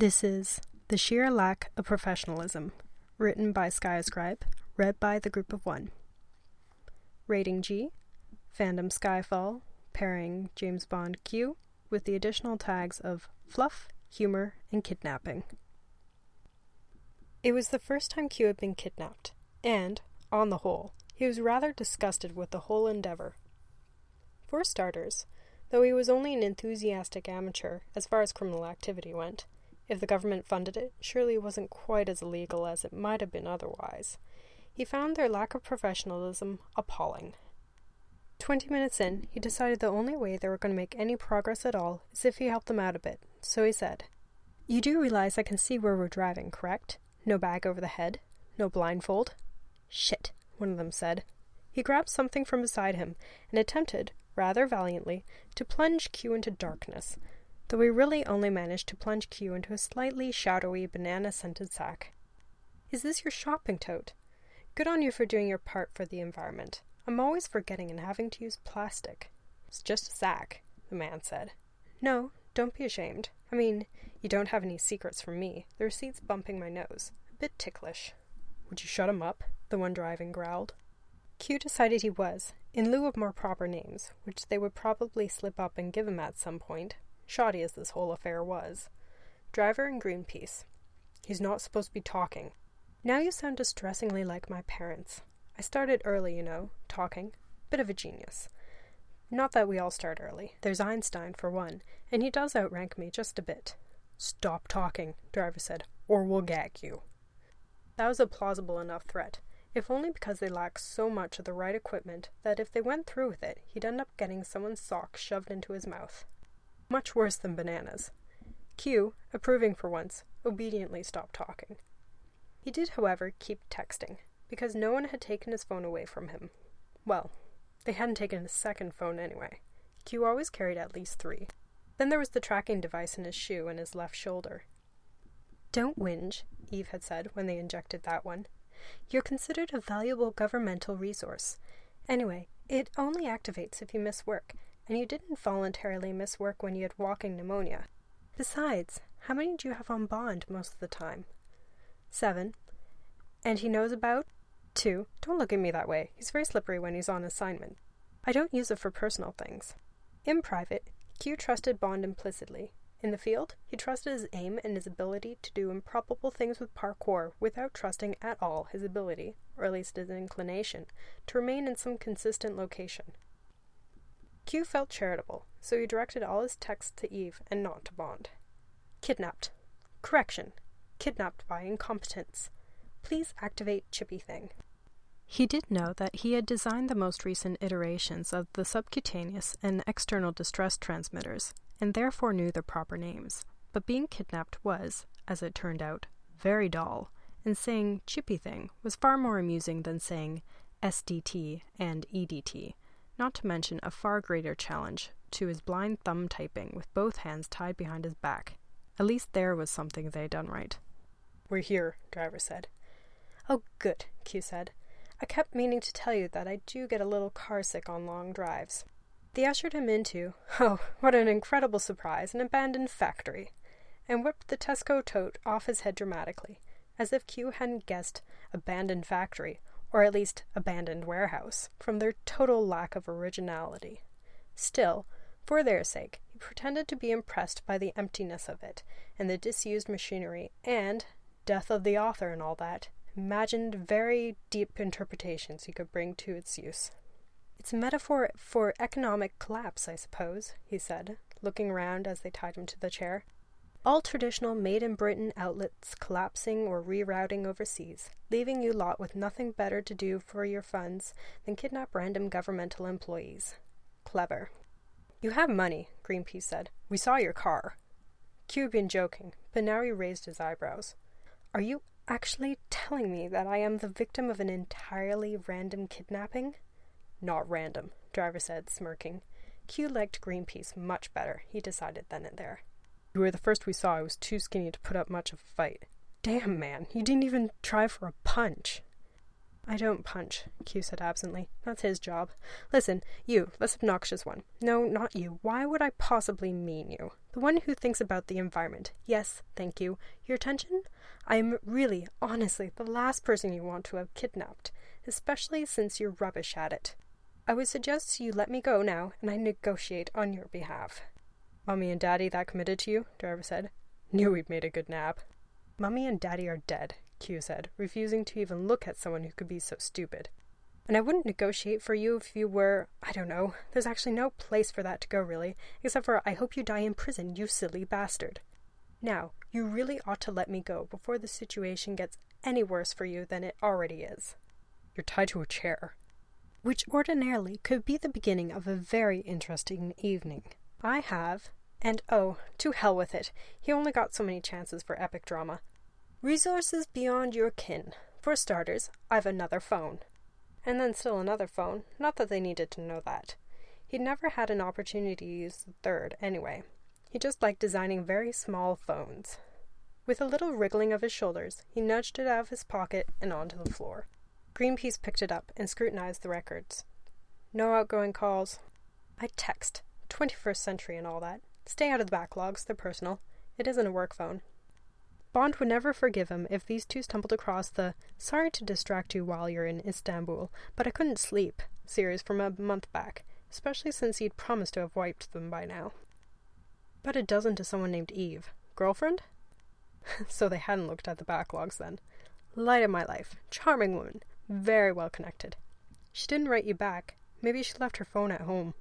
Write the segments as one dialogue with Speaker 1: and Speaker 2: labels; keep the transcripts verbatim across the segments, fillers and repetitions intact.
Speaker 1: This is The Sheer Lack of Professionalism, written by Skyscribe, read by the Group of One. Rating G, Fandom Skyfall, pairing James Bond Q with the additional tags of fluff, humor, and kidnapping. It was the first time Q had been kidnapped, and, on the whole, he was rather disgusted with the whole endeavor. For starters, though he was only an enthusiastic amateur as far as criminal activity went, if the government funded it, surely it wasn't quite as illegal as it might have been otherwise. He found their lack of professionalism appalling. Twenty minutes in, he decided the only way they were going to make any progress at all is if he helped them out a bit, so he said, "You do realize I can see where we're driving, correct? No bag over the head? No blindfold?" "Shit," one of them said. He grabbed something from beside him and attempted, rather valiantly, to plunge Q into darkness, though he really only managed to plunge Q into a slightly shadowy banana-scented sack. "Is this your shopping tote? Good on you for doing your part for the environment. I'm always forgetting and having to use plastic." "It's just a sack," the man said. "No, don't be ashamed. I mean, you don't have any secrets from me. The receipt's bumping my nose. A bit ticklish." "Would you shut him up?" the one driving growled. Q decided he was, in lieu of more proper names, which they would probably slip up and give him at some point, shoddy as this whole affair was. Driver and Greenpeace. "He's not supposed to be talking." "Now you sound distressingly like my parents. I started early, you know, talking. Bit of a genius. Not that we all start early. There's Einstein, for one, and he does outrank me just a bit." "Stop talking," Driver said, "or we'll gag you." That was a plausible enough threat, if only because they lacked so much of the right equipment that if they went through with it, he'd end up getting someone's sock shoved into his mouth. Much worse than bananas. Q, approving for once, obediently stopped talking. He did, however, keep texting, because no one had taken his phone away from him. Well, they hadn't taken his second phone anyway. Q always carried at least three. Then there was the tracking device in his shoe and his left shoulder. "Don't whinge," Eve had said when they injected that one. "You're considered a valuable governmental resource. Anyway, it only activates if you miss work, and you didn't voluntarily miss work when you had walking pneumonia. Besides, how many do you have on bond most of the time?" "Seven." "And he knows about?" "Two. Don't look at me that way. He's very slippery when he's on assignment. I don't use it for personal things." In private, Q trusted Bond implicitly. In the field, he trusted his aim and his ability to do improbable things with parkour without trusting at all his ability, or at least his inclination, to remain in some consistent location. Q felt charitable, so he directed all his texts to Eve and not to Bond. "Kidnapped. Correction. Kidnapped by incompetence. Please activate Chippy Thing." He did know that he had designed the most recent iterations of the subcutaneous and external distress transmitters, and therefore knew their proper names, but being kidnapped was, as it turned out, very dull, and saying Chippy Thing was far more amusing than saying S D T and E D T, not to mention a far greater challenge to his blind thumb typing with both hands tied behind his back. At least there was something they'd done right. "We're here," Driver said. "Oh, good," Q said. "I kept meaning to tell you that I do get a little carsick on long drives." They ushered him into, oh, what an incredible surprise, an abandoned factory, and whipped the Tesco tote off his head dramatically, as if Q hadn't guessed abandoned factory, or at least abandoned warehouse, from their total lack of originality. Still, for their sake, he pretended to be impressed by the emptiness of it, and the disused machinery, and, death of the author and all that, imagined very deep interpretations he could bring to its use. "It's a metaphor for economic collapse, I suppose," he said, looking around as they tied him to the chair. "All traditional made-in-Britain outlets collapsing or rerouting overseas, leaving you lot with nothing better to do for your funds than kidnap random governmental employees. Clever." "You have money," Greenpeace said. "We saw your car." Q had been joking, but now he raised his eyebrows. "Are you actually telling me that I am the victim of an entirely random kidnapping?" "Not random," Driver said, smirking. Q liked Greenpeace much better, he decided then and there. "You were the first we saw who was too skinny to put up much of a fight. Damn, man, you didn't even try for a punch." I don't punch, Q said absently. That's his job. Listen, you, less obnoxious one. No, not you. Why would I possibly mean you? The one who thinks about the environment. Yes, thank you. Your attention? I am really, honestly, the last person you want to have kidnapped, especially since you're rubbish at it. I would suggest you let me go now, and I negotiate on your behalf. Mummy and Daddy that committed to you? Driver said. Knew we'd made a good nap. Mummy and Daddy are dead, Q said, refusing to even look at someone who could be so stupid. And I wouldn't negotiate for you if you were, I don't know, there's actually no place for that to go really, except for I hope you die in prison, you silly bastard. Now, you really ought to let me go before the situation gets any worse for you than it already is. You're tied to a chair. Which ordinarily could be the beginning of a very interesting evening. I have, and oh, to hell with it, he only got so many chances for epic drama. Resources beyond your kin. For starters, I've another phone. And then still another phone, not that they needed to know that. He'd never had an opportunity to use the third, anyway. He just liked designing very small phones. With a little wriggling of his shoulders, he nudged it out of his pocket and onto the floor. Greenpeace picked it up and scrutinized the records. No outgoing calls. I text. twenty-first century and all that. Stay out of the backlogs, they're personal. It isn't a work phone. Bond would never forgive him if these two stumbled across the "sorry to distract you while you're in Istanbul, but I couldn't sleep" series from a month back, especially since he'd promised to have wiped them by now. But a dozen to someone named Eve. Girlfriend? So they hadn't looked at the backlogs then. Light of my life. Charming woman. Very well connected. She didn't write you back. Maybe she left her phone at home.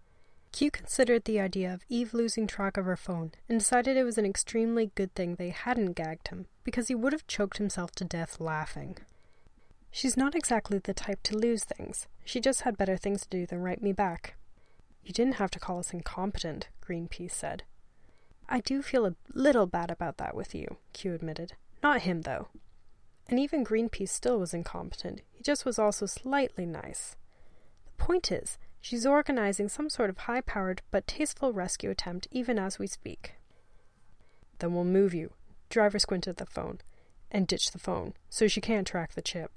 Speaker 1: Q considered the idea of Eve losing track of her phone and decided it was an extremely good thing they hadn't gagged him, because he would have choked himself to death laughing. She's not exactly the type to lose things. She just had better things to do than write me back. You didn't have to call us incompetent, Greenpeace said. I do feel a little bad about that with you, Q admitted. Not him, though. And even Greenpeace still was incompetent. He just was also slightly nice. The point is, she's organizing some sort of high-powered but tasteful rescue attempt even as we speak. Then we'll move you. Driver squinted at the phone. And ditch the phone, so she can't track the chip.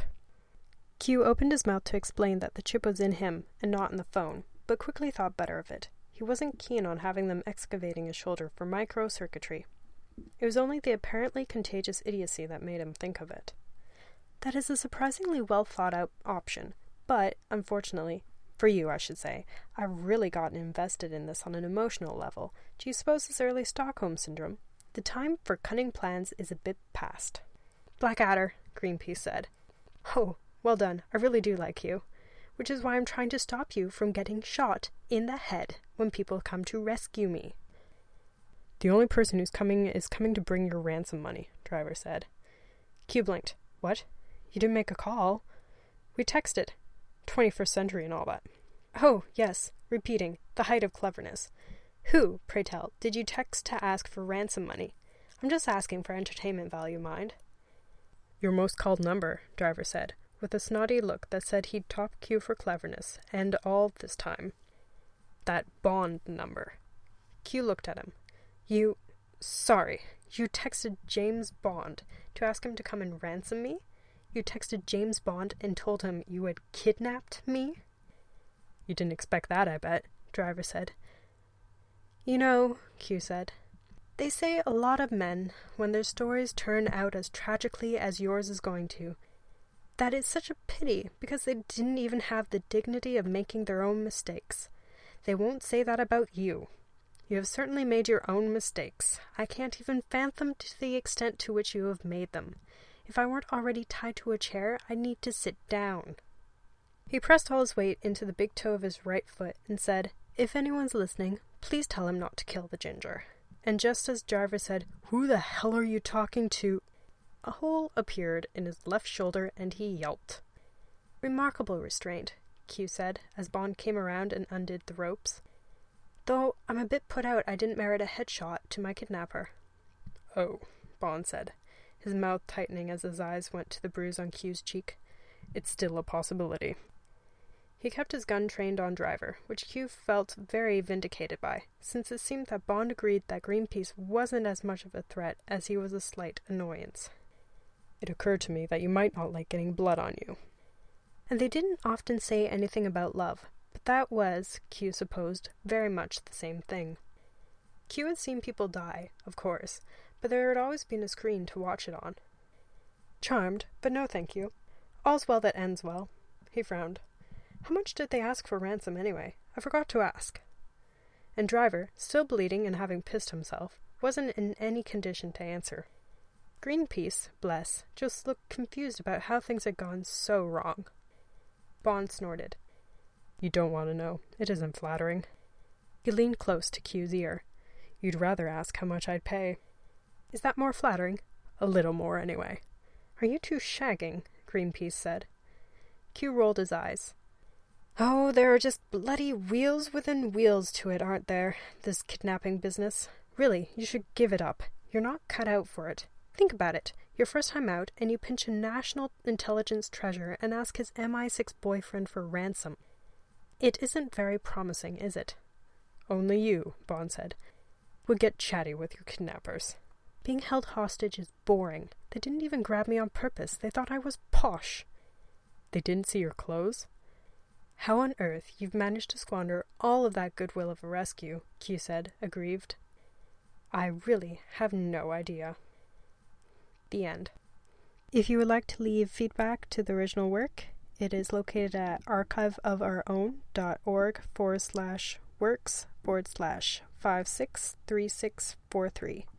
Speaker 1: Q opened his mouth to explain that the chip was in him and not in the phone, but quickly thought better of it. He wasn't keen on having them excavating his shoulder for microcircuitry. It was only the apparently contagious idiocy that made him think of it. That is a surprisingly well-thought-out option, but, unfortunately, for you, I should say, I've really gotten invested in this on an emotional level. Do you suppose it's early Stockholm Syndrome? The time for cunning plans is a bit past. Blackadder, Greenpeace said. Oh, well done. I really do like you. Which is why I'm trying to stop you from getting shot in the head when people come to rescue me. The only person who's coming is coming to bring your ransom money, Driver said. Q blinked. What? You didn't make a call? We texted. twenty-first century and all that. Oh, yes. Repeating. The height of cleverness. Who, pray tell, did you text to ask for ransom money? I'm just asking for entertainment value, mind. Your most called number, Driver said, with a snotty look that said he'd top Q for cleverness, and all this time. That Bond number. Q looked at him. You... Sorry. You texted James Bond to ask him to come and ransom me? You texted James Bond and told him you had kidnapped me? You didn't expect that, I bet, Driver said. You know, Q said, they say a lot of men, when their stories turn out as tragically as yours is going to, that it's such a pity because they didn't even have the dignity of making their own mistakes. They won't say that about you. You have certainly made your own mistakes. I can't even fathom to the extent to which you have made them. If I weren't already tied to a chair, I'd need to sit down. He pressed all his weight into the big toe of his right foot and said, If anyone's listening, please tell him not to kill the ginger. And just as Jarvis said, Who the hell are you talking to? A hole appeared in his left shoulder and he yelped. Remarkable restraint, Q said, as Bond came around and undid the ropes. Though I'm a bit put out I didn't merit a headshot to my kidnapper. Oh, Bond said, his mouth tightening as his eyes went to the bruise on Q's cheek. It's still a possibility. He kept his gun trained on Driver, which Q felt very vindicated by, since it seemed that Bond agreed that Greenpeace wasn't as much of a threat as he was a slight annoyance. It occurred to me that you might not like getting blood on you. And they didn't often say anything about love, but that was, Q supposed, very much the same thing. Q had seen people die, of course, but there had always been a screen to watch it on. Charmed, but no thank you. All's well that ends well. He frowned. How much did they ask for ransom anyway? I forgot to ask. And Driver, still bleeding and having pissed himself, wasn't in any condition to answer. Greenpeace, bless, just looked confused about how things had gone so wrong. Bond snorted. You don't want to know. It isn't flattering. He leaned close to Q's ear. You'd rather ask how much I'd pay. Is that more flattering? A little more, anyway. Are you two shagging? Greenpeace said. Q rolled his eyes. Oh, there are just bloody wheels within wheels to it, aren't there? This kidnapping business. Really, you should give it up. You're not cut out for it. Think about it. Your first time out, and you pinch a national intelligence treasure and ask his M I six boyfriend for ransom. It isn't very promising, is it? Only you, Bond said, would get chatty with your kidnappers. Being held hostage is boring. They didn't even grab me on purpose. They thought I was posh. They didn't see your clothes? How on earth you've managed to squander all of that goodwill of a rescue, Q said, aggrieved. I really have no idea. The end. If you would like to leave feedback to the original work, it is located at archiveofourown.org forward slash works forward slash five six three six four three.